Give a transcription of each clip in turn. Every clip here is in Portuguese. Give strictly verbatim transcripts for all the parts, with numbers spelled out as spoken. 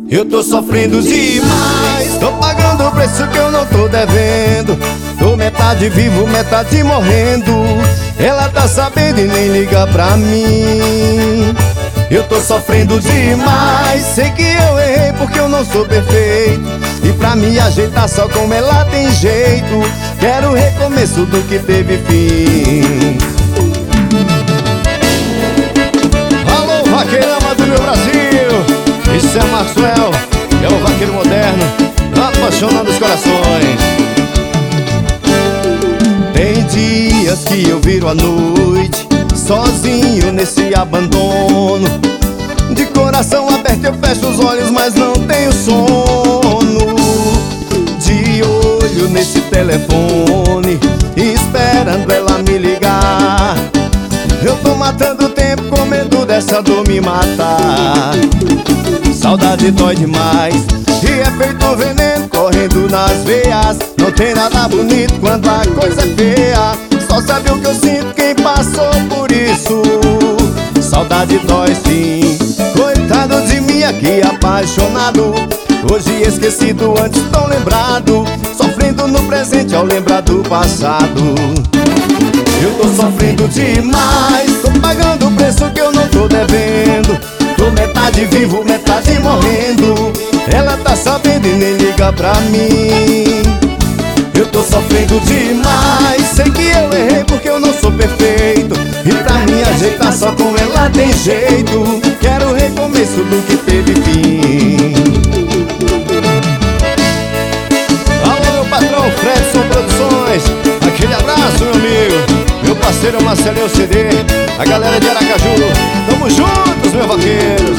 Eu tô sofrendo demais, tô pagando o preço que eu não tô devendo. Tô metade vivo, metade morrendo. Ela tá sabendo e nem liga pra mim. Eu tô sofrendo demais, sei que eu errei porque eu não sou perfeito. E pra me ajeitar só como ela tem jeito, quero o recomeço do que teve fim. Alô, vaqueirama do meu Brasil! Isso é Maxwell, é o vaqueiro moderno, apaixonando os corações. Tem dias que eu viro à noite, sozinho nesse abandono. De coração aberto eu fecho os olhos, mas não tenho sono. De olho nesse telefone, esperando ela me ligar. Eu tô matando tempo com medo dessa dor me matar. Saudade dói demais e é feito veneno correndo nas veias. Não tem nada bonito quando a coisa é feia. Só sabe o que eu sinto quem passou por isso. Saudade dói sim, coitado de mim aqui apaixonado. Hoje esquecido, antes tão lembrado. Sofrendo no presente ao lembrar do passado. Eu tô sofrendo demais, tô pagando o preço que eu não tô devendo. Tô metade vivo, metade morrendo. Ela tá sabendo e nem liga pra mim. Eu tô sofrendo demais, sei que eu errei porque eu não sou perfeito. E pra me ajeitar só com ela tem jeito, quero o recomeço do que teve fim. Alô, meu patrão Fredson Produções, aquele abraço, meu amigo. Meu parceiro Marcelinho C D, a galera de Aracaju, tamo juntos, meus vaqueiros.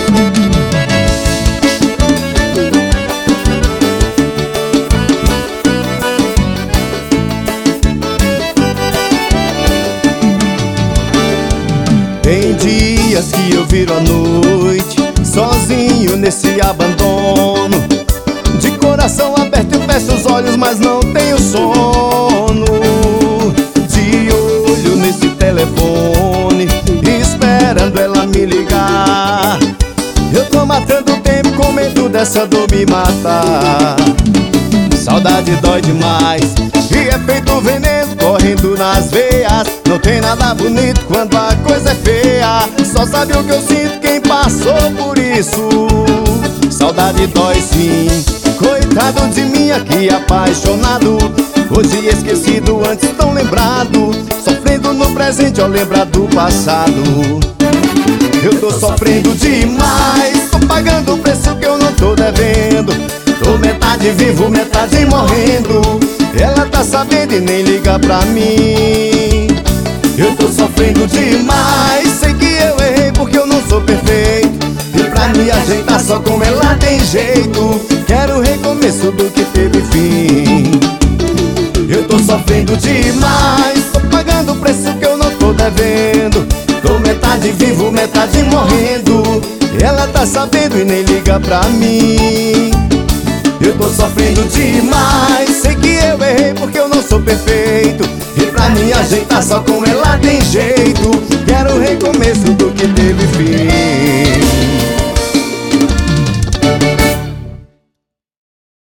Tem dias que eu viro à noite, sozinho nesse abandono. De coração aberto eu fecho os olhos, mas não tenho sono. De olho nesse telefone, esperando ela me ligar. Eu tô matando tempo com medo dessa dor me matar. Saudade dói demais e é feito veneno correndo nas veias. Não tem nada bonito quando a coisa é feia. Só sabe o que eu sinto quem passou por isso. Saudade dói sim, coitado de mim aqui apaixonado. Hoje esquecido, antes tão lembrado. Sofrendo no presente ao lembrar do passado. Eu tô sofrendo demais, tô pagando o preço que eu não tô devendo. Tô metade vivo, metade morrendo. Ela tá sabendo e nem liga pra mim. Eu tô sofrendo demais, sei que eu errei porque eu não sou perfeito. E pra me ajeitar só com ela tem jeito, quero o recomeço do que teve fim. Eu tô sofrendo demais, tô pagando o preço que eu não tô devendo. Tô metade vivo, metade morrendo. Ela tá sabendo e nem liga pra mim. Eu tô sofrendo demais, sei que eu errei porque eu não sou perfeito. E pra me ajeitar só com ela tem jeito,